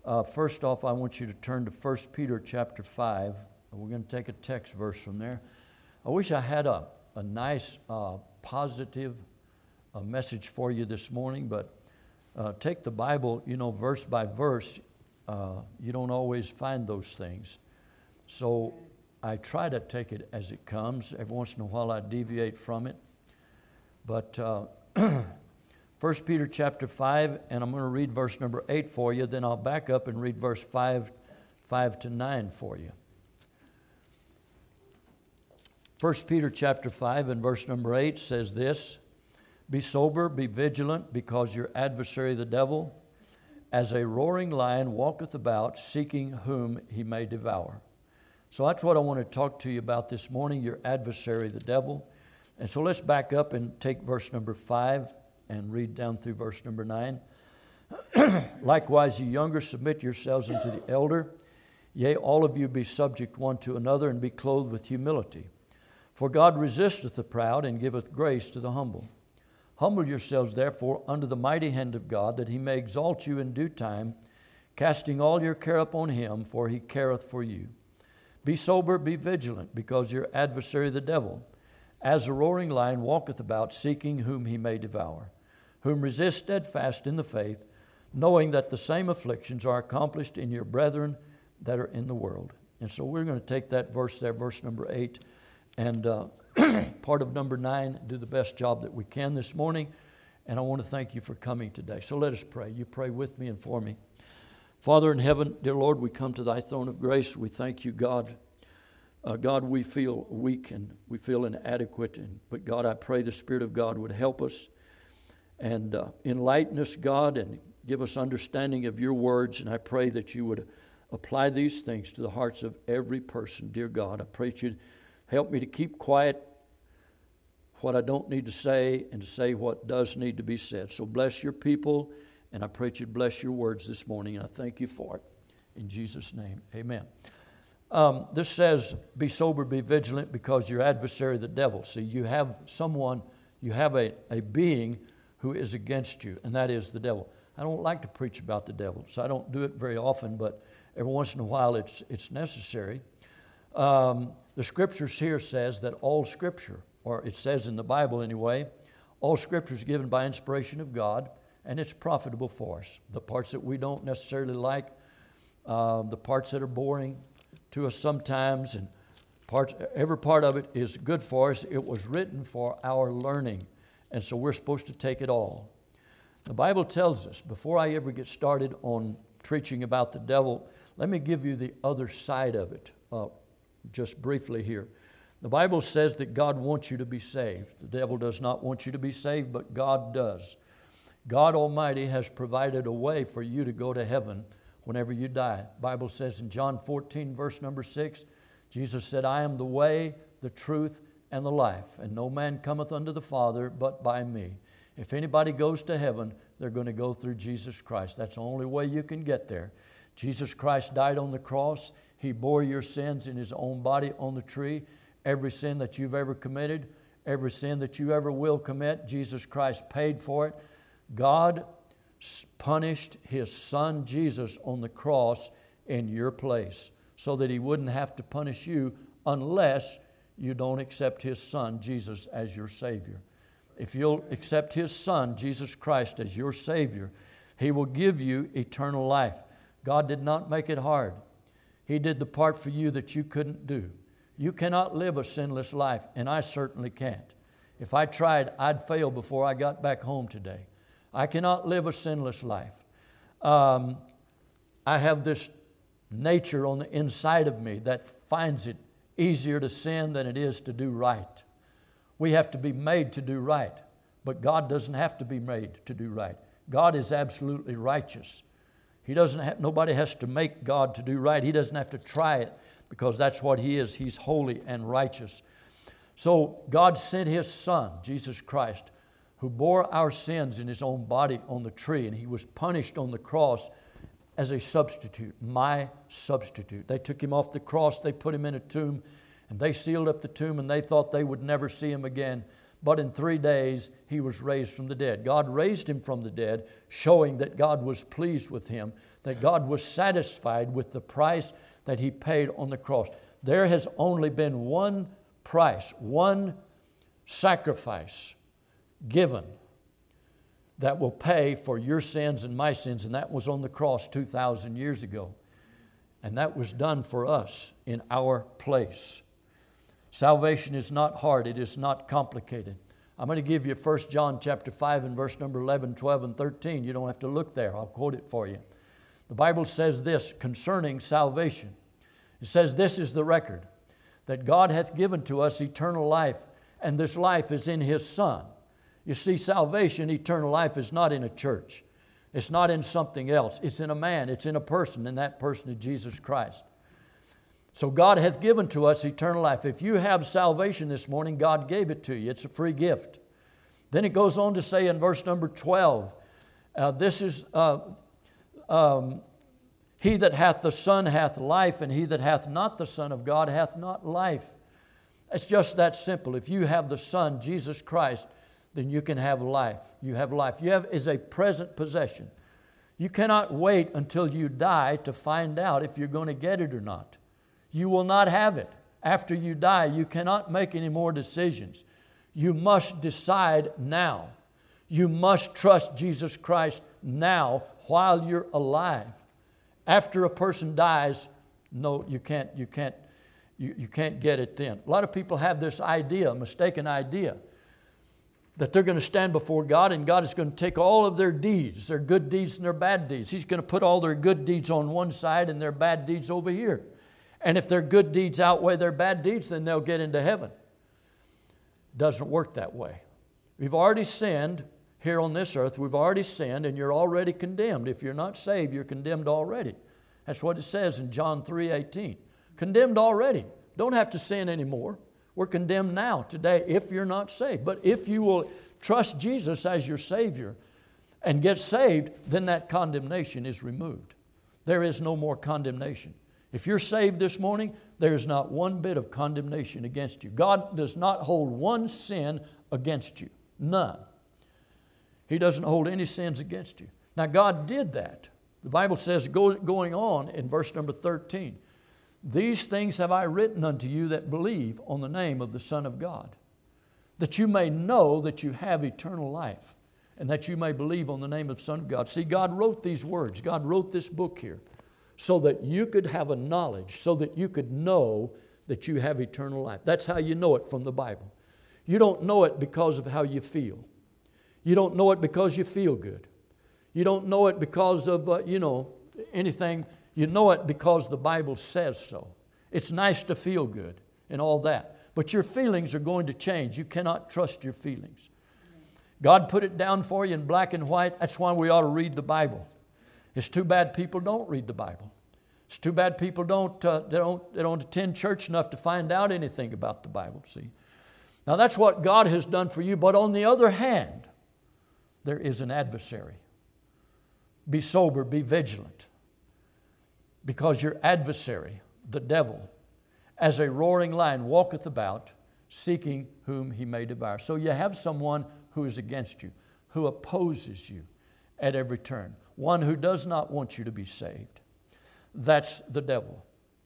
First off, I want you to turn to 1 Peter chapter 5. We're going to take a text verse from there. I wish I had a nice, positive message for you this morning, but take the Bible, verse by verse. You don't always find those things. So I try to take it as it comes. Every once in a while I deviate from it. But 1 Peter chapter 5, and I'm going to read verse number 8 for you. Then I'll back up and read verse 5 to 9 for you. 1 Peter chapter 5 and verse number 8 says this: Be sober, be vigilant, because your adversary the devil, as a roaring lion, walketh about, seeking whom he may devour. So that's what I want to talk to you about this morning, your adversary the devil. And so let's back up and take verse number 5 and read down through verse number 9. Likewise, ye younger, submit yourselves unto the elder. Yea, all of you be subject one to another, and be clothed with humility. For God resisteth the proud, and giveth grace to the humble. Humble yourselves, therefore, under the mighty hand of God, that he may exalt you in due time, casting all your care upon him, for he careth for you. Be sober, be vigilant, because your adversary the devil, as a roaring lion, walketh about, seeking whom he may devour, whom resist steadfast in the faith, knowing that the same afflictions are accomplished in your brethren that are in the world. And so we're going to take that verse there, verse number 8, and part of number 9, do the best job that we can this morning. And I want to thank you for coming today. So let us pray. You pray with me and for me. Father in heaven, dear Lord, we come to thy throne of grace. We thank you, God. God, we feel weak and we feel inadequate. But God, I pray the Spirit of God would help us and enlighten us, God, and give us understanding of your words. And I pray that you would apply these things to the hearts of every person. Dear God, I pray that you'd help me to keep quiet what I don't need to say and to say what does need to be said. So bless your people, and I pray that you'd bless your words this morning, and I thank you for it. In Jesus' name, amen. This says, be sober, be vigilant, because your adversary, the devil. See, you have someone, you have a being who is against you, and that is the devil. I don't like to preach about the devil, so I don't do it very often, but every once in a while it's necessary. The scriptures here says that all scripture, or it says in the Bible anyway, all scripture is given by inspiration of God, and it's profitable for us. The parts that we don't necessarily like, the parts that are boring to us sometimes, and every part of it is good for us. It was written for our learning, and so we're supposed to take it all. The Bible tells us, before I ever get started on preaching about the devil, let me give you the other side of it, just briefly here. The Bible says that God wants you to be saved. The devil does not want you to be saved, but God does. God Almighty has provided a way for you to go to heaven whenever you die. The Bible says in John 14, verse number 6, Jesus said, I am the way, the truth, and the life, and no man cometh unto the Father but by me. If anybody goes to heaven, they're going to go through Jesus Christ. That's the only way you can get there. Jesus Christ died on the cross. He bore your sins in His own body on the tree. Every sin that you've ever committed, every sin that you ever will commit, Jesus Christ paid for it. God punished His Son Jesus on the cross in your place so that He wouldn't have to punish you unless you don't accept His Son Jesus as your Savior. If you'll accept His Son Jesus Christ as your Savior, He will give you eternal life. God did not make it hard. He did the part for you that you couldn't do. You cannot live a sinless life, and I certainly can't. If I tried, I'd fail before I got back home today. I cannot live a sinless life. I have this nature on the inside of me that finds it easier to sin than it is to do right. We have to be made to do right, but God doesn't have to be made to do right. God is absolutely righteous. Nobody has to make God to do right. He doesn't have to try it because that's what He is. He's holy and righteous. So God sent His Son, Jesus Christ, who bore our sins in His own body on the tree, and He was punished on the cross as a substitute, my substitute. They took Him off the cross, they put Him in a tomb, and they sealed up the tomb, and they thought they would never see Him again. But in 3 days, He was raised from the dead. God raised Him from the dead, showing that God was pleased with Him, that God was satisfied with the price that He paid on the cross. There has only been one price, one sacrifice given that will pay for your sins and my sins, and that was on the cross 2,000 years ago. And that was done for us in our place. Salvation is not hard. It is not complicated. I'm going to give you 1 John chapter 5 and verse number 11, 12, and 13. You don't have to look there. I'll quote it for you. The Bible says this concerning salvation. It says, "This is the record, that God hath given to us eternal life, and this life is in His Son." You see, salvation, eternal life, is not in a church. It's not in something else. It's in a man. It's in a person, and that person is Jesus Christ. So God hath given to us eternal life. If you have salvation this morning, God gave it to you. It's a free gift. Then it goes on to say in verse number 12, this is, "He that hath the Son hath life, and he that hath not the Son of God hath not life." It's just that simple. If you have the Son, Jesus Christ, then you can have life. You have life. You have is a present possession. You cannot wait until you die to find out if you're going to get it or not. You will not have it. After you die, you cannot make any more decisions. You must decide now. You must trust Jesus Christ now while you're alive. After a person dies, no, you can't get it then. A lot of people have this idea, a mistaken idea, that they're going to stand before God and God is going to take all of their deeds, their good deeds and their bad deeds. He's going to put all their good deeds on one side and their bad deeds over here. And if their good deeds outweigh their bad deeds, then they'll get into heaven. It doesn't work that way. We've already sinned here on this earth. We've already sinned and you're already condemned. If you're not saved, you're condemned already. That's what it says in John 3:18. Condemned already. Don't have to sin anymore. We're condemned now, today, if you're not saved. But if you will trust Jesus as your Savior and get saved, then that condemnation is removed. There is no more condemnation. If you're saved this morning, there is not one bit of condemnation against you. God does not hold one sin against you. None. He doesn't hold any sins against you. Now, God did that. The Bible says, going on in verse number 13, "These things have I written unto you that believe on the name of the Son of God, that you may know that you have eternal life, and that you may believe on the name of the Son of God." See, God wrote these words. God wrote this book here so that you could have a knowledge, so that you could know that you have eternal life. That's how you know it from the Bible. You don't know it because of how you feel. You don't know it because you feel good. You don't know it because of, anything. You know it because the Bible says so. It's nice to feel good and all that. But your feelings are going to change. You cannot trust your feelings. God put it down for you in black and white. That's why we ought to read the Bible. It's too bad people don't read the Bible. It's too bad people don't attend church enough to find out anything about the Bible, see. Now that's what God has done for you. But on the other hand, there is an adversary. Be sober, be vigilant. Because your adversary, the devil, as a roaring lion walketh about, seeking whom he may devour. So you have someone who is against you, who opposes you at every turn. One who does not want you to be saved. That's the devil.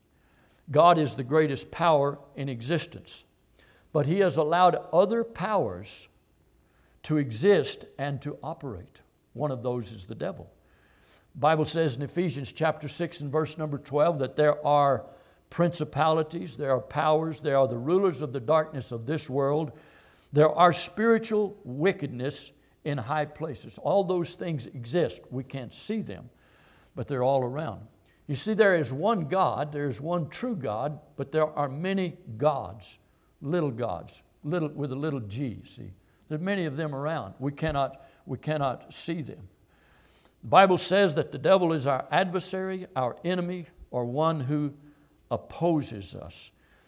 God is the greatest power in existence, but He has allowed other powers to exist and to operate. One of those is the devil. The Bible says in Ephesians chapter 6 and verse number 12 that there are principalities, there are powers, there are the rulers of the darkness of this world. There are spiritual wickedness in high places. All those things exist. We can't see them, but they're all around. You see, there is one God, there is one true God, but there are many gods, little gods, little with a little g, see. There are many of them around. We cannot see them. The Bible says that the devil is our adversary, our enemy, or one who opposes us.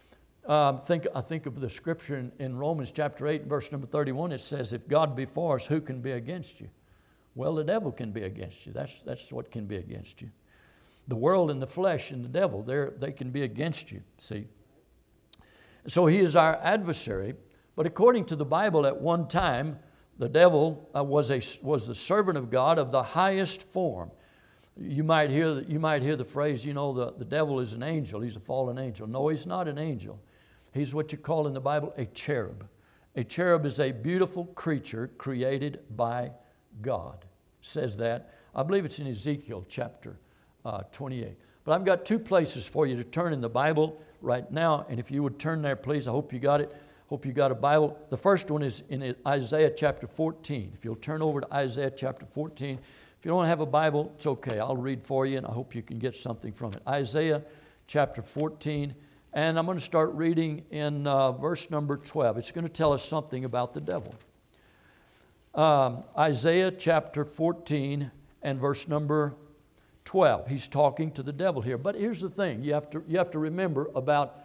I think of the scripture in Romans chapter 8, verse number 31. It says, if God be for us, who can be against you? Well, the devil can be against you. That's what can be against you. The world and the flesh and the devil, they can be against you, see. So he is our adversary. But according to the Bible, at one time, the devil was the servant of God of the highest form. You might hear the phrase, the devil is an angel. He's a fallen angel. No, he's not an angel. He's what you call in the Bible a cherub. A cherub is a beautiful creature created by God. It says that. I believe it's in Ezekiel chapter 28. But I've got two places for you to turn in the Bible right now. And if you would turn there, please. I hope you got it. Hope you got a Bible. The first one is in Isaiah chapter 14. If you'll turn over to Isaiah chapter 14. If you don't have a Bible, it's okay. I'll read for you, and I hope you can get something from it. Isaiah chapter 14, and I'm going to start reading in verse number 12. It's going to tell us something about the devil. Isaiah chapter 14 and verse number 12. He's talking to the devil here. But here's the thing. You have to remember about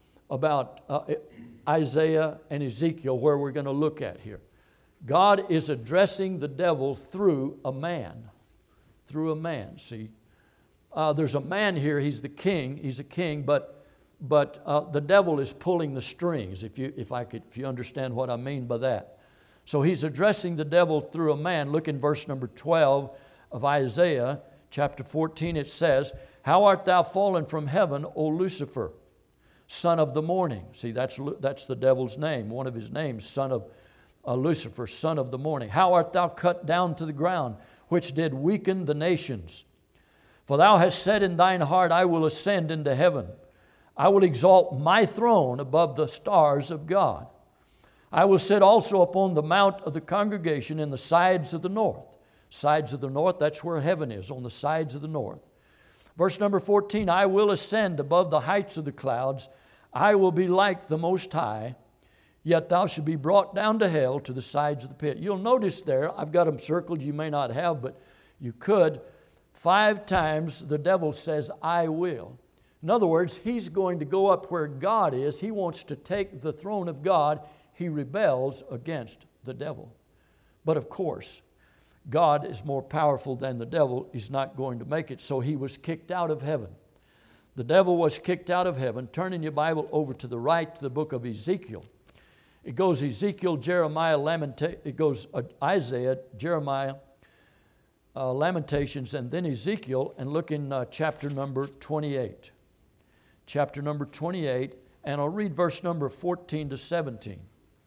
Isaiah and Ezekiel, where we're going to look at here. God is addressing the devil through a man. Through a man, see. There's a man here, he's the king, he's a king, but the devil is pulling the strings, if you understand what I mean by that. So he's addressing the devil through a man. Look in verse number 12 of Isaiah chapter 14, it says, "How art thou fallen from heaven, O Lucifer, son of the morning?" See, that's the devil's name, one of his names, son of Lucifer, son of the morning. "How art thou cut down to the ground, which did weaken the nations? For thou hast said in thine heart, I will ascend into heaven. I will exalt my throne above the stars of God. I will sit also upon the mount of the congregation in the sides of the north." Sides of the north, that's where heaven is, on the sides of the north. Verse number 14, "I will ascend above the heights of the clouds. I will be like the Most High. Yet thou shalt be brought down to hell, to the sides of the pit." You'll notice there, I've got them circled, you may not have, but you could. 5 times the devil says, "I will." In other words, he's going to go up where God is. He wants to take the throne of God. He rebels against the devil. But of course, God is more powerful than the devil. He's not going to make it. So he was kicked out of heaven. The devil was kicked out of heaven. Turn in your Bible over to the right to the book of Ezekiel. It goes Ezekiel, Jeremiah, it goes Isaiah, Jeremiah, Lamentations, and then Ezekiel, and look in chapter number 28. Chapter number 28, and I'll read verse number 14 to 17.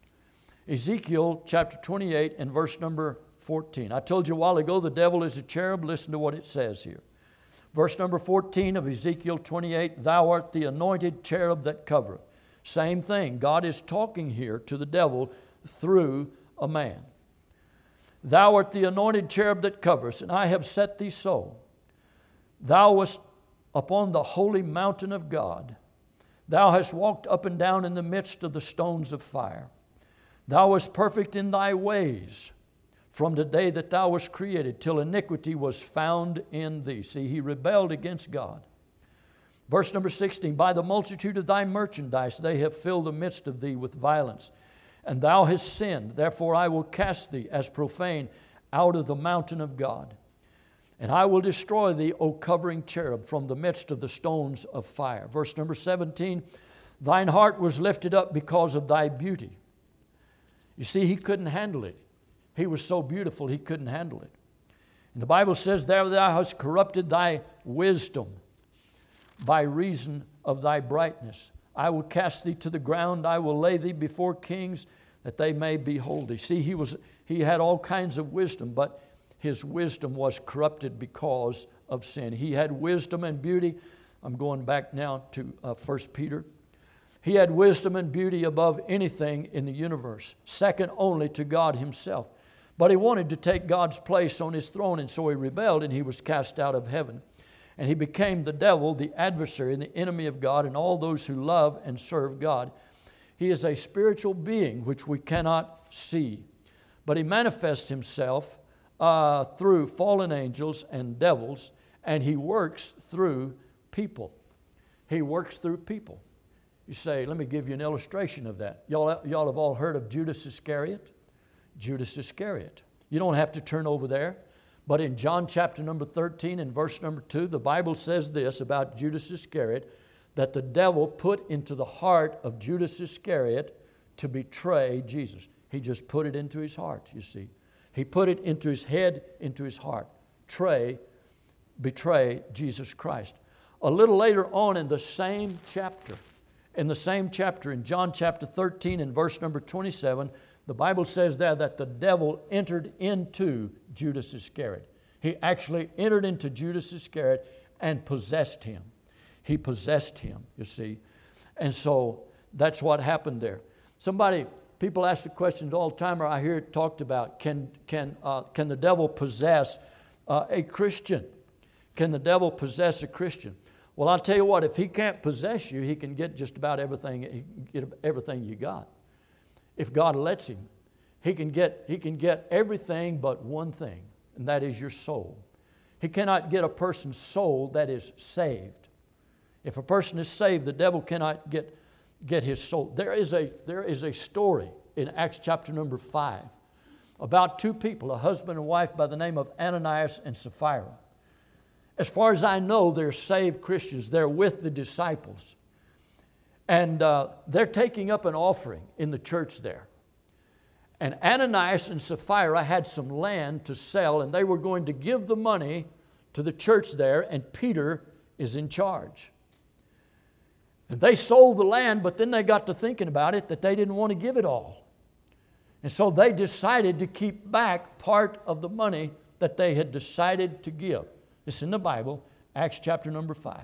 Ezekiel chapter 28 and verse number 14. I told you a while ago the devil is a cherub. Listen to what it says here. Verse number 14 of Ezekiel 28, "Thou art the anointed cherub that covereth." Same thing. God is talking here to the devil through a man. "Thou art the anointed cherub that coverest, and I have set thee so. Thou wast upon the holy mountain of God. Thou hast walked up and down in the midst of the stones of fire. Thou wast perfect in thy ways from the day that thou wast created, till iniquity was found in thee." See, he rebelled against God. Verse number 16, "By the multitude of thy merchandise they have filled the midst of thee with violence. And thou hast sinned, therefore I will cast thee as profane out of the mountain of God. And I will destroy thee, O covering cherub, from the midst of the stones of fire." Verse number 17, "Thine heart was lifted up because of thy beauty." You see, he couldn't handle it. He was so beautiful, he couldn't handle it. And the Bible says, "There thou hast corrupted thy wisdom by reason of thy brightness. I will cast thee to the ground. I will lay thee before kings, that they may behold thee." See, he had all kinds of wisdom, but his wisdom was corrupted because of sin. He had wisdom and beauty. I'm going back now to 1 Peter. He had wisdom and beauty above anything in the universe, second only to God himself. But he wanted to take God's place on his throne, and so he rebelled, and he was cast out of heaven. And he became the devil, the adversary, and the enemy of God, and all those who love and serve God. He is a spiritual being which we cannot see, but he manifests himself through fallen angels and devils, and he works through people. He works through people. You say, let me give you an illustration of that. Y'all have all heard of Judas Iscariot? Judas Iscariot. You don't have to turn over there. But in John chapter number 13 and verse number 2, the Bible says this about Judas Iscariot, that the devil put into the heart of Judas Iscariot to betray Jesus. He just put it into his heart, you see. He put it into his head, into his heart. betray Jesus Christ. A little later on in the same chapter, in John chapter 13 and verse number 27, the Bible says there that the devil entered into Judas Iscariot. He actually entered into Judas Iscariot and possessed him. He possessed him, you see. And so that's what happened there. People ask the questions all the time, or I hear it talked about, can the devil possess a Christian? Can the devil possess a Christian? Well, I'll tell you what, if he can't possess you, he can get just about everything. He can get everything you got. If God lets him, he can get everything but one thing, and that is your soul. He cannot get a person's soul that is saved. If a person is saved, the devil cannot get his soul. There is a story in Acts chapter number 5 about two people, a husband and wife by the name of Ananias and Sapphira. As far as I know, they're saved Christians. They're with the disciples. And they're taking up an offering in the church there. And Ananias and Sapphira had some land to sell, and they were going to give the money to the church there, and Peter is in charge. And they sold the land, but then they got to thinking about it, that they didn't want to give it all. And so they decided to keep back part of the money that they had decided to give. It's in the Bible, Acts chapter number 5.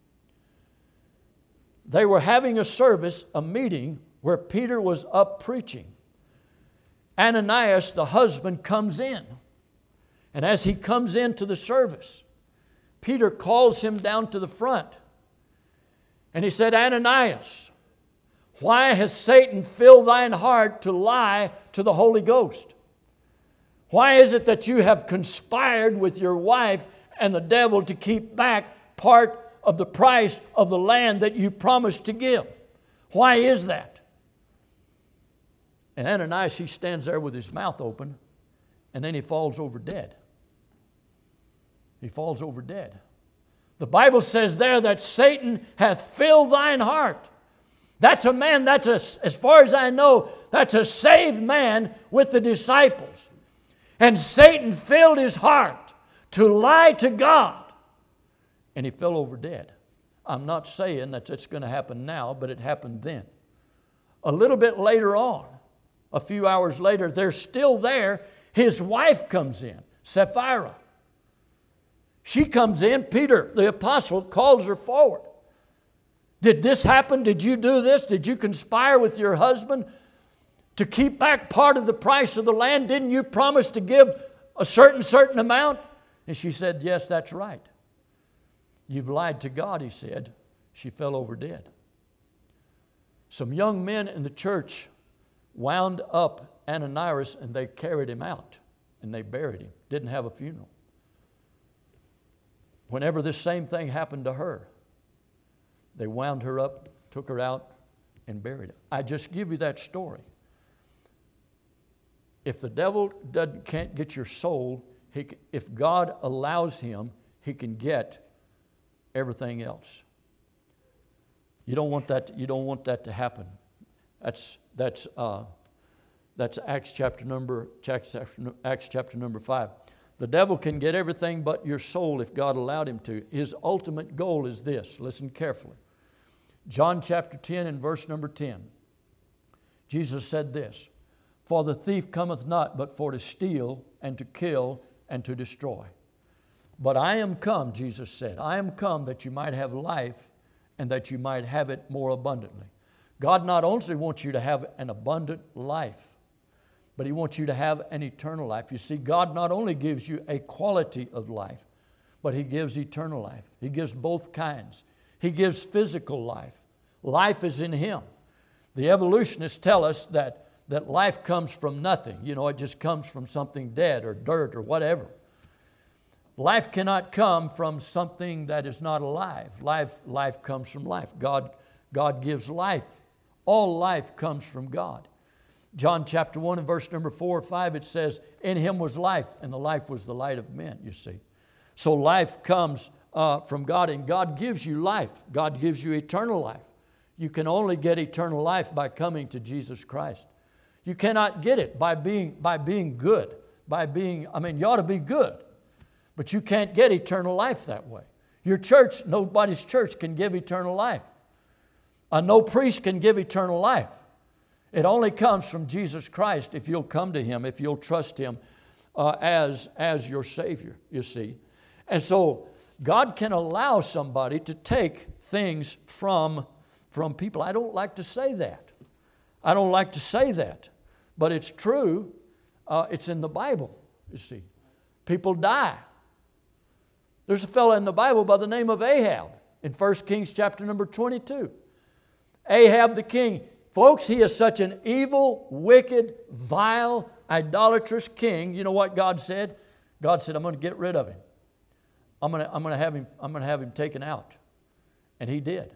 They were having a service, a meeting, where Peter was up preaching. Ananias, the husband, comes in. And as he comes into the service, Peter calls him down to the front. And he said, Ananias, why has Satan filled thine heart to lie to the Holy Ghost? Why is it that you have conspired with your wife and the devil to keep back part of the price of the land that you promised to give? Why is that? And Ananias, he stands there with his mouth open, and then he falls over dead. He falls over dead. The Bible says there that Satan hath filled thine heart. That's a man, as far as I know, that's a saved man with the disciples. And Satan filled his heart to lie to God. And he fell over dead. I'm not saying that it's going to happen now, but it happened then. A little bit later on, a few hours later, they're still there. His wife comes in, Sapphira. She comes in. Peter, the apostle, calls her forward. Did this happen? Did you do this? Did you conspire with your husband to keep back part of the price of the land? Didn't you promise to give a certain amount? And she said, yes, that's right. You've lied to God, he said. She fell over dead. Some young men in the church wound up Ananias, and they carried him out, and they buried him. Didn't have a funeral. Whenever this same thing happened to her, they wound her up, took her out, and buried her. I just give you that story. If the devil can't get your soul, if God allows him, he can get everything else. You don't want that. You don't want that to happen. That's Acts chapter number 5. The devil can get everything but your soul if God allowed him to. His ultimate goal is this. Listen carefully. John chapter 10 and verse number 10. Jesus said this, for the thief cometh not but for to steal and to kill and to destroy. But I am come, Jesus said, I am come that you might have life and that you might have it more abundantly. God not only wants you to have an abundant life, but he wants you to have an eternal life. You see, God not only gives you a quality of life, but he gives eternal life. He gives both kinds. He gives physical life. Life is in him. The evolutionists tell us that life comes from nothing. You know, it just comes from something dead or dirt or whatever. Life cannot come from something that is not alive. Life comes from life. God gives life. All life comes from God. John chapter 1 and verse number 4 or 5, it says, in him was life, and the life was the light of men, you see. So life comes from God, and God gives you life. God gives you eternal life. You can only get eternal life by coming to Jesus Christ. You cannot get it by being good. You ought to be good. But you can't get eternal life that way. Your church, nobody's church can give eternal life. No priest can give eternal life. It only comes from Jesus Christ if you'll come to Him, if you'll trust Him as your Savior, you see. And so God can allow somebody to take things from people. I don't like to say that. I don't like to say that. But it's true. It's in the Bible, you see. People die. There's a fellow in the Bible by the name of Ahab in 1 Kings chapter number 22. Ahab the king. Folks, he is such an evil, wicked, vile, idolatrous king. You know what God said? God said, I'm going to get rid of him. I'm going to have him taken out. And He did.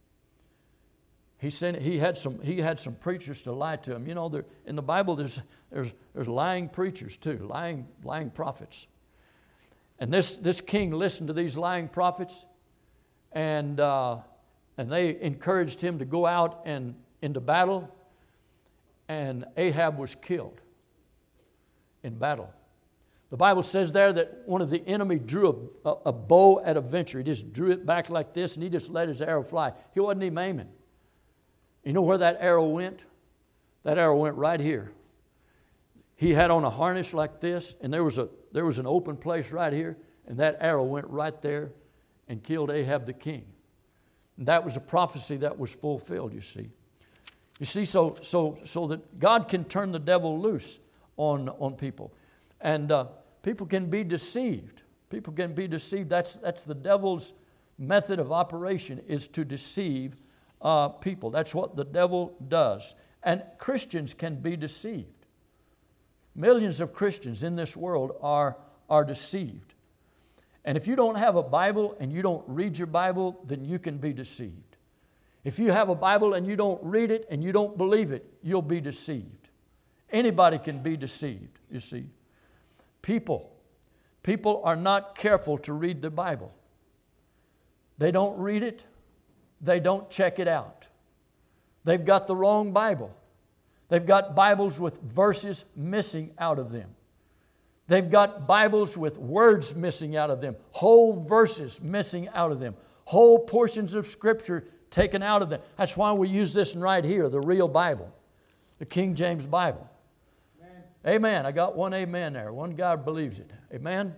He had some preachers to lie to him. You know, in the Bible there's lying preachers too, lying prophets. And this king listened to these lying prophets, and they encouraged him to go out and into battle, and Ahab was killed in battle. The Bible says there that one of the enemy drew a bow at a venture. He just drew it back like this, and he just let his arrow fly. He wasn't even aiming. You know where that arrow went? That arrow went right here. He had on a harness like this, and there was an open place right here, and that arrow went right there and killed Ahab the king. And that was a prophecy that was fulfilled, you see. You see, so that God can turn the devil loose on people. And people can be deceived. People can be deceived. That's the devil's method of operation, is to deceive people. That's what the devil does. And Christians can be deceived. Millions of Christians in this world are deceived. And if you don't have a Bible and you don't read your Bible, then you can be deceived. If you have a Bible and you don't read it and you don't believe it, you'll be deceived. Anybody can be deceived, you see. People are not careful to read the Bible. They don't read it. They don't check it out. They've got the wrong Bible. They've got Bibles with verses missing out of them. They've got Bibles with words missing out of them, whole verses missing out of them, whole portions of Scripture taken out of them. That's why we use this one right here, the real Bible, the King James Bible. Amen. Amen. I got one amen there. One guy believes it. Amen.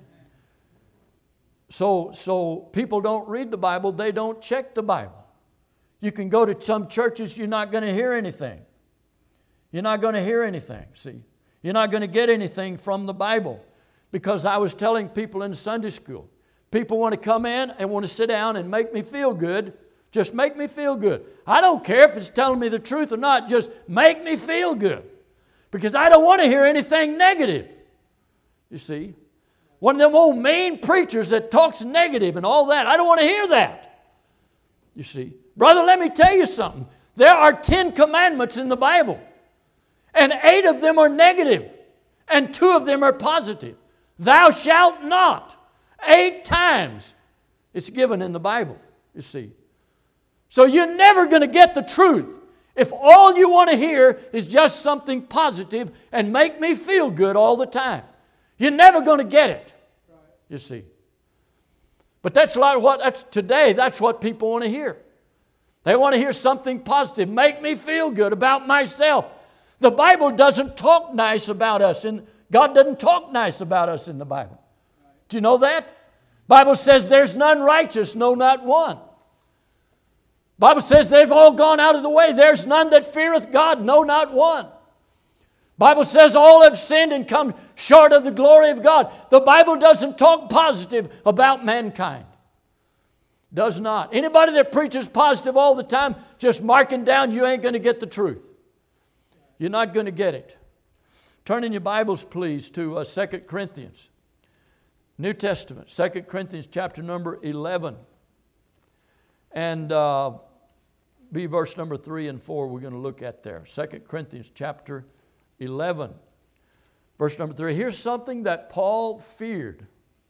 So people don't read the Bible. They don't check the Bible. You can go to some churches, you're not going to hear anything. You're not going to hear anything, see. You're not going to get anything from the Bible. Because I was telling people in Sunday school, people want to come in and want to sit down and make me feel good. Just make me feel good. I don't care if it's telling me the truth or not. Just make me feel good. Because I don't want to hear anything negative. You see. One of them old mean preachers that talks negative and all that. I don't want to hear that. You see. Brother, let me tell you something. There are 10 commandments in the Bible. And 8 of them are negative. And 2 of them are positive. Thou shalt not. 8 times it's given in the Bible, you see. So you're never going to get the truth if all you want to hear is just something positive and make me feel good all the time. You're never going to get it, you see. But that's today, that's what people want to hear. They want to hear something positive, make me feel good about myself. The Bible doesn't talk nice about us, and God doesn't talk nice about us in the Bible. Do you know that? The Bible says there's none righteous, no, not one. The Bible says they've all gone out of the way. There's none that feareth God, no, not one. The Bible says all have sinned and come short of the glory of God. The Bible doesn't talk positive about mankind. Does not. Anybody that preaches positive all the time, just marking down, you ain't going to get the truth. You're not going to get it. Turn in your Bibles, please, to 2 Corinthians. New Testament, 2 Corinthians chapter number 11. And be verse number 3 and 4 we're going to look at there. 2 Corinthians chapter 11. Verse number 3. Here's something that Paul feared.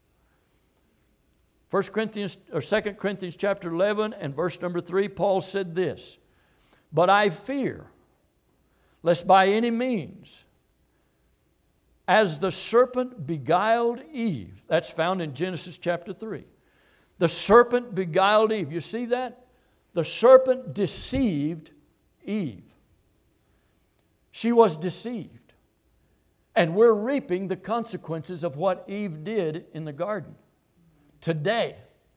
2 Corinthians chapter 11 and verse number 3, Paul said this, "But I fear, lest by any means as the serpent beguiled Eve. That's found in Genesis chapter 3. The serpent beguiled Eve. You see that? The serpent deceived Eve. She was deceived. And we're reaping the consequences of what Eve did in the garden. Today,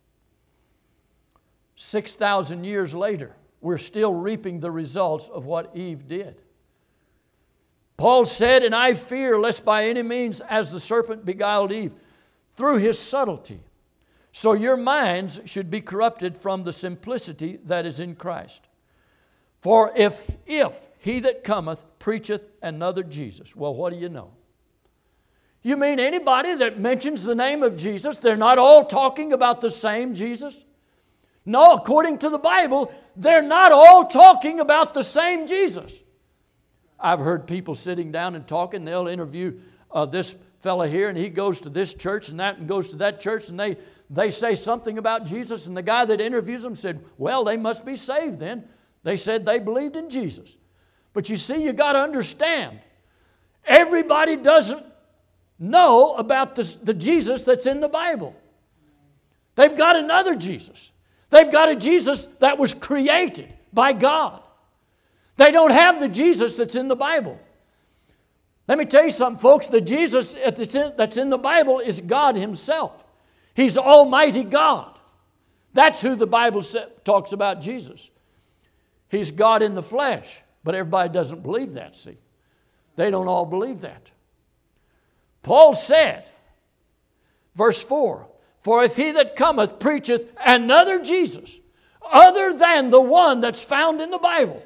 6,000 years later, we're still reaping the results of what Eve did. Paul said, and I fear lest by any means as the serpent beguiled Eve through his subtlety. So your minds should be corrupted from the simplicity that is in Christ. For if he that cometh preacheth another Jesus. Well, what do you know? You mean anybody that mentions the name of Jesus, they're not all talking about the same Jesus? No, according to the Bible, they're not all talking about the same Jesus. I've heard people sitting down and talking. They'll interview this fella here, and he goes to this church and that and goes to that church, and they say something about Jesus, and the guy that interviews them said, well, they must be saved then. They said they believed in Jesus. But you see, you got to understand, everybody doesn't know about the Jesus that's in the Bible. They've got another Jesus. They've got a Jesus that was created by God. They don't have the Jesus that's in the Bible. Let me tell you something, folks. The Jesus that's in the Bible is God Himself. He's Almighty God. That's who the Bible talks about Jesus. He's God in the flesh. But everybody doesn't believe that, see. They don't all believe that. Paul said, verse 4, for if he that cometh preacheth another Jesus, other than the one that's found in the Bible,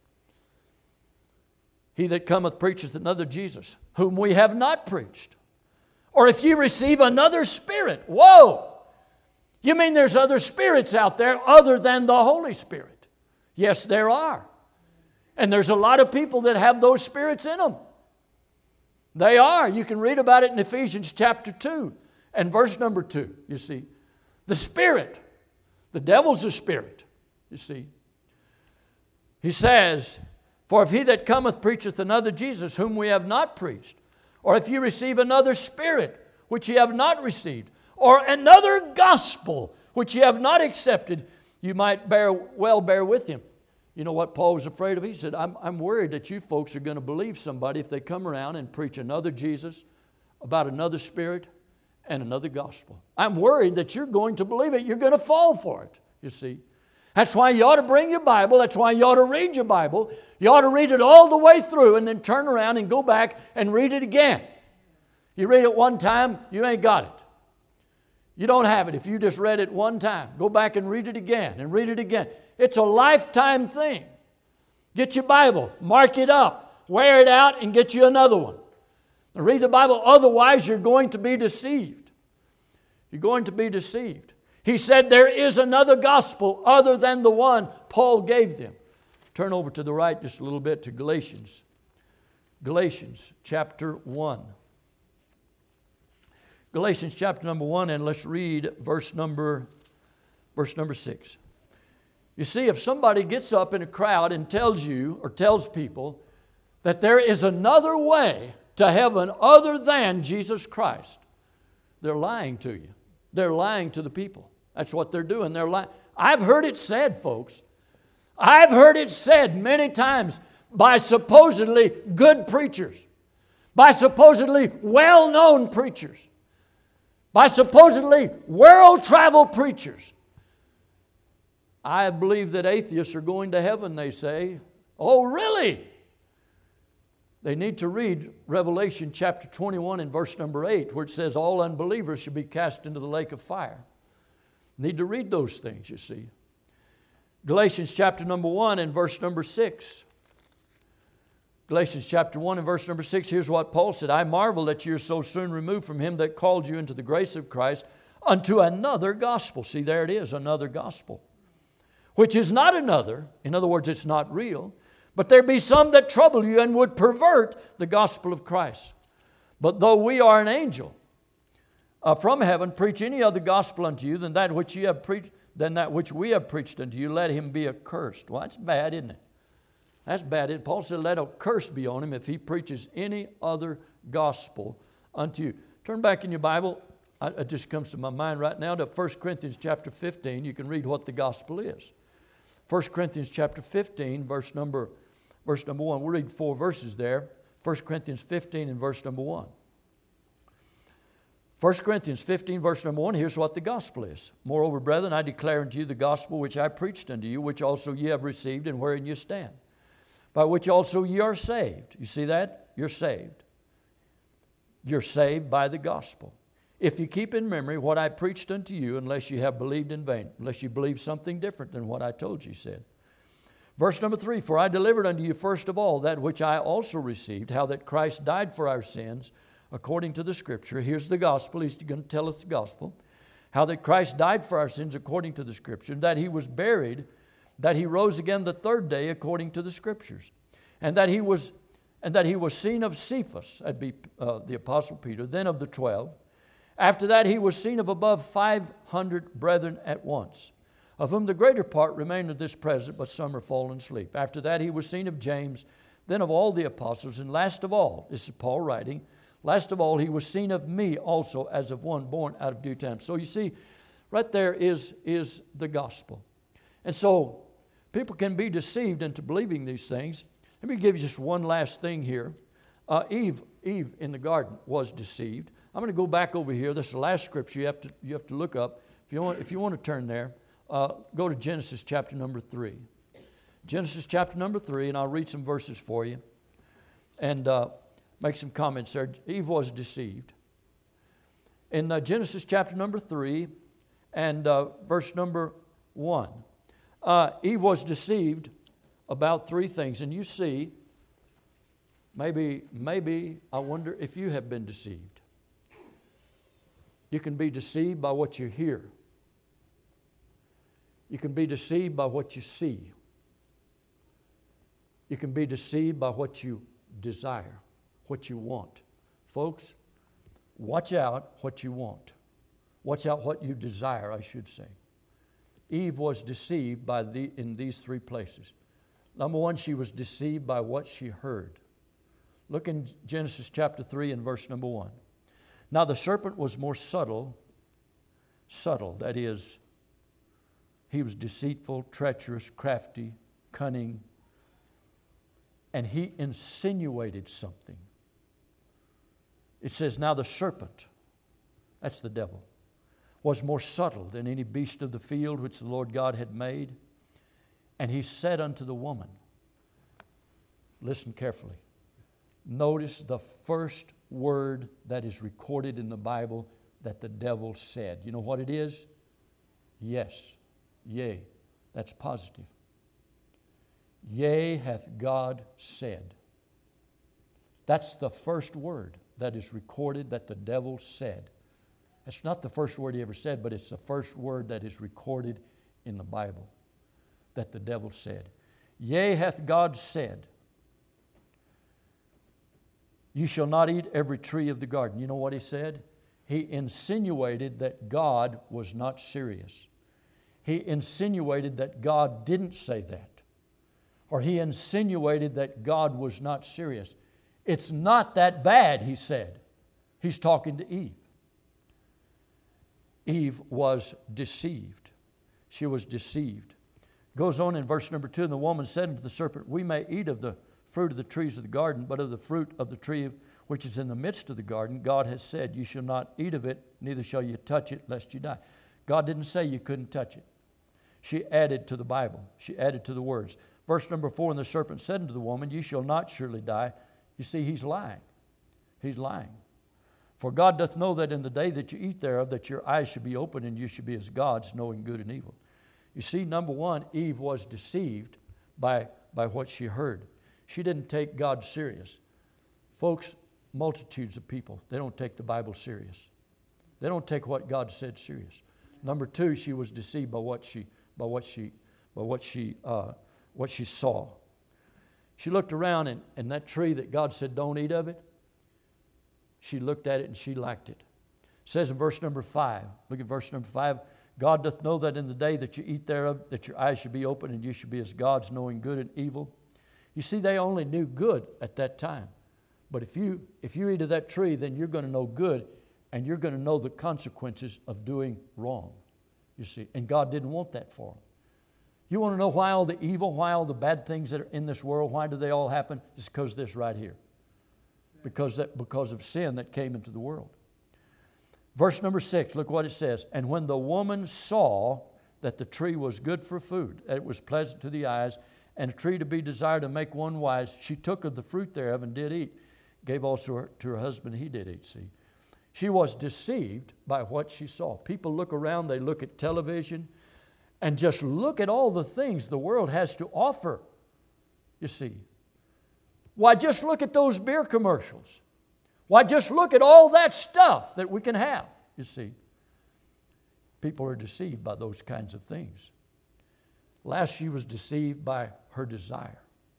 he that cometh preacheth another Jesus, whom we have not preached. Or if you receive another spirit. Whoa! You mean there's other spirits out there other than the Holy Spirit? Yes, there are. And there's a lot of people that have those spirits in them. They are. You can read about it in Ephesians chapter 2 and verse number 2, you see. The spirit. The devil's a spirit, you see. He says, for if he that cometh preacheth another Jesus, whom we have not preached, or if you receive another spirit, which ye have not received, or another gospel, which ye have not accepted, you might bear with him. You know what Paul was afraid of? He said, I'm worried that you folks are going to believe somebody if they come around and preach another Jesus, about another spirit, and another gospel. I'm worried that you're going to believe it. You're going to fall for it, you see. That's why you ought to bring your Bible. That's why you ought to read your Bible. You ought to read it all the way through and then turn around and go back and read it again. You read it one time, you ain't got it. You don't have it if you just read it one time. Go back and read it again and read it again. It's a lifetime thing. Get your Bible, mark it up, wear it out, and get you another one. Now read the Bible, otherwise you're going to be deceived. You're going to be deceived. He said there is another gospel other than the one Paul gave them. Turn over to the right just a little bit to Galatians. Galatians chapter 1. Galatians chapter number 1, and let's read verse number 6. You see, if somebody gets up in a crowd and tells you or tells people that there is another way to heaven other than Jesus Christ, they're lying to you. They're lying to the people. That's what they're doing. They're lying. I've heard it said, folks. I've heard it said many times by supposedly good preachers, by supposedly well-known preachers, by supposedly world-travel preachers. I believe that atheists are going to heaven, they say. Oh, really? They need to read Revelation chapter 21 and verse number 8, where it says all unbelievers should be cast into the lake of fire. Need to read those things, you see. Galatians chapter number 1 and verse number 6. Galatians chapter 1 and verse number 6, here's what Paul said. I marvel that you are so soon removed from him that called you into the grace of Christ unto another gospel. See, there it is, another gospel. Which is not another. In other words, it's not real. But there be some that trouble you and would pervert the gospel of Christ. But though we are an angel from heaven, preach any other gospel unto you than that which we have preached unto you, let him be accursed. Well, that's bad, isn't it? That's bad. Paul said, let a curse be on him if he preaches any other gospel unto you. Turn back in your Bible. It just comes to my mind right now to 1 Corinthians chapter 15. You can read what the gospel is. 1 Corinthians chapter 15, verse number 1. We'll read 4 verses there. 1 Corinthians 15 and verse number 1. 1 Corinthians 15, verse number 1, here's what the gospel is. Moreover, brethren, I declare unto you the gospel which I preached unto you, which also ye have received, and wherein you stand, by which also ye are saved. You see that? You're saved. You're saved by the gospel. If you keep in memory what I preached unto you, unless you have believed in vain, unless you believe something different than what I told you, said. Verse number 3, for I delivered unto you first of all that which I also received, how that Christ died for our sins, according to the Scripture. Here's the gospel. He's going to tell us the gospel. How that Christ died for our sins according to the Scripture, that He was buried, that He rose again the third day according to the Scriptures, and that He was seen of Cephas, that'd be the Apostle Peter, then of the 12. After that He was seen of above 500 brethren at once, of whom the greater part remain at this present, but some are fallen asleep. After that He was seen of James, then of all the apostles, and last of all, this is Paul writing, last of all, He was seen of me also as of one born out of due time. So you see, right there is the gospel. And so people can be deceived into believing these things. Let me give you just one last thing here. Eve in the garden was deceived. I'm going to go back over here. This is the last scripture you have to look up. If you want to turn there, go to Genesis chapter number 3. Genesis chapter number 3, and I'll read some verses for you. And make some comments there. Eve was deceived. In Genesis chapter number 3 and verse number 1, Eve was deceived about 3 things. And you see, maybe I wonder if you have been deceived. You can be deceived by what you hear. You can be deceived by what you see. You can be deceived by what you desire, what you want. Folks, watch out what you want. Watch out what you desire, I should say. Eve was deceived in these 3 places. Number 1, she was deceived by what she heard. Look in Genesis chapter 3 and verse number 1. Now the serpent was more subtle, that is, he was deceitful, treacherous, crafty, cunning, and he insinuated something. It says, now the serpent, that's the devil, was more subtle than any beast of the field which the Lord God had made. And he said unto the woman, listen carefully, notice the first word that is recorded in the Bible that the devil said. You know what it is? Yes, yea, that's positive. Yea, hath God said. That's the first word that is recorded that the devil said. That's not the first word he ever said, but it's the first word that is recorded in the Bible that the devil said. Yea, hath God said, you shall not eat every tree of the garden. You know what he said? He insinuated that God was not serious. He insinuated that God didn't say that. Or he insinuated that God was not serious. It's not that bad, he said. He's talking to Eve. Eve was deceived. She was deceived. Goes on in verse number 2, and the woman said unto the serpent, we may eat of the fruit of the trees of the garden, but of the fruit of the tree which is in the midst of the garden, God has said, you shall not eat of it, neither shall you touch it, lest you die. God didn't say you couldn't touch it. She added to the Bible. She added to the words. Verse number 4, and the serpent said unto the woman, you shall not surely die. You see, he's lying. He's lying. For God doth know that in the day that you eat thereof, that your eyes should be open, and you should be as gods, knowing good and evil. You see, number 1, Eve was deceived by what she heard. She didn't take God serious. Folks, multitudes of people, they don't take the Bible serious. They don't take what God said serious. Number 2, she was deceived by what she saw. She looked around, and that tree that God said don't eat of it, she looked at it and she liked it. It says in verse number 5, look at verse number 5, God doth know that in the day that you eat thereof, that your eyes should be open, and you should be as gods, knowing good and evil. You see, they only knew good at that time. But if you eat of that tree, then you're going to know good, and you're going to know the consequences of doing wrong, you see. And God didn't want that for them. You want to know why all the evil, why all the bad things that are in this world, why do they all happen? It's because of this right here. Because of sin that came into the world. Verse number 6, look what it says. And when the woman saw that the tree was good for food, that it was pleasant to the eyes, and a tree to be desired to make one wise, she took of the fruit thereof and did eat. Gave also to her husband, he did eat, see. She was deceived by what she saw. People look around, they look at television, and just look at all the things the world has to offer, you see. Why, just look at those beer commercials. Why, just look at all that stuff that we can have, you see. People are deceived by those kinds of things. Last, she was deceived by her desire.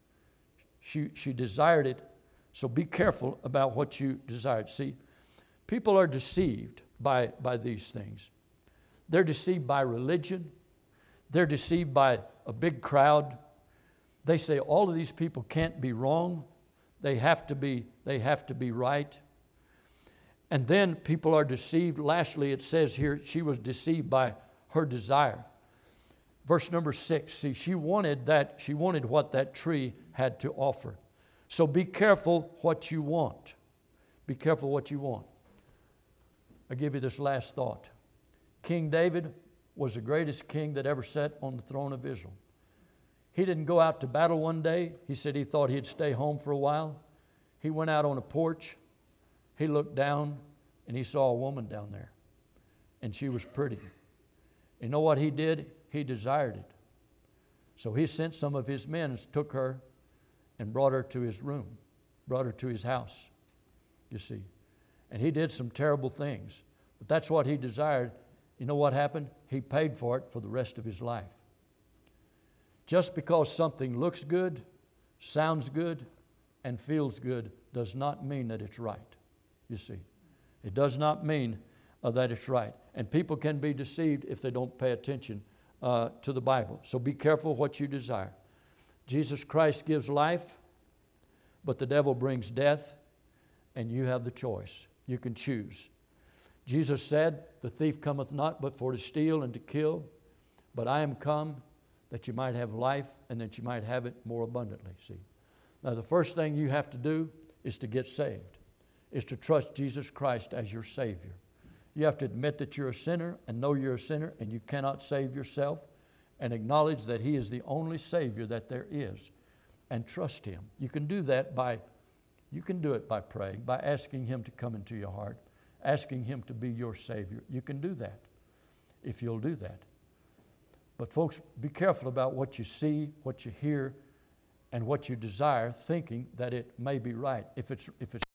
She desired it, so be careful about what you desired. See, people are deceived by these things. They're deceived by religion. They're deceived by a big crowd. They say all of these people can't be wrong. They have to be right. And then people are deceived. Lastly, it says here, she was deceived by her desire. Verse number 6, see, she wanted what that tree had to offer. So be careful what you want. Be careful what you want. I give you this last thought. King David was the greatest king that ever sat on the throne of Israel. He didn't go out to battle one day. He said he thought he'd stay home for a while. He went out on a porch. He looked down and he saw a woman down there. And she was pretty. You know what he did? He desired it. So he sent some of his men and took her and brought her to his room, brought her to his house, you see. And he did some terrible things. But that's what he desired. You know what happened? He paid for it for the rest of his life. Just because something looks good, sounds good, and feels good does not mean that it's right, you see. It does not mean that it's right. And people can be deceived if they don't pay attention to the Bible. So be careful what you desire. Jesus Christ gives life, but the devil brings death, and you have the choice. You can choose. Jesus said, the thief cometh not but for to steal and to kill, but I am come that you might have life and that you might have it more abundantly. See, now the first thing you have to do is to get saved, is to trust Jesus Christ as your Savior. You have to admit that you're a sinner and know you're a sinner and you cannot save yourself, and acknowledge that He is the only Savior that there is, and trust Him. You can do that by praying, by asking Him to come into your heart, asking Him to be your Savior. You can do that if you'll do that. But folks, be careful about what you see, what you hear, and what you desire, thinking that it may be right. If it's